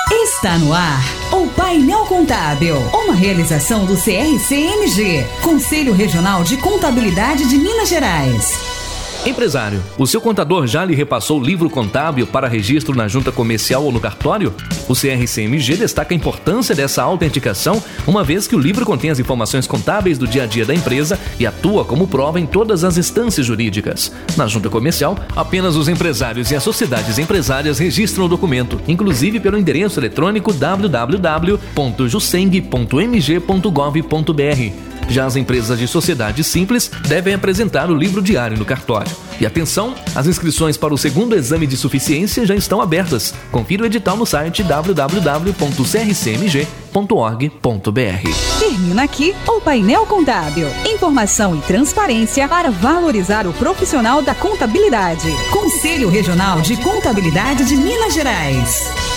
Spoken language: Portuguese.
Está no ar o Painel Contábil, uma realização do CRCMG, Conselho Regional de Contabilidade de Minas Gerais. Empresário, o seu contador já lhe repassou o livro contábil para registro na junta comercial ou no cartório? O CRCMG destaca a importância dessa autenticação, uma vez que o livro contém as informações contábeis do dia a dia da empresa e atua como prova em todas as instâncias jurídicas. Na junta comercial, apenas os empresários e as sociedades empresárias registram o documento, inclusive pelo endereço eletrônico www.juseng.mg.gov.br. Já as empresas de sociedade simples devem apresentar o livro diário no cartório. E atenção, as inscrições para o segundo exame de suficiência já estão abertas. Confira o edital no site www.crcmg.org.br. Termina aqui o Painel Contábil. Informação e transparência para valorizar o profissional da contabilidade. Conselho Regional de Contabilidade de Minas Gerais.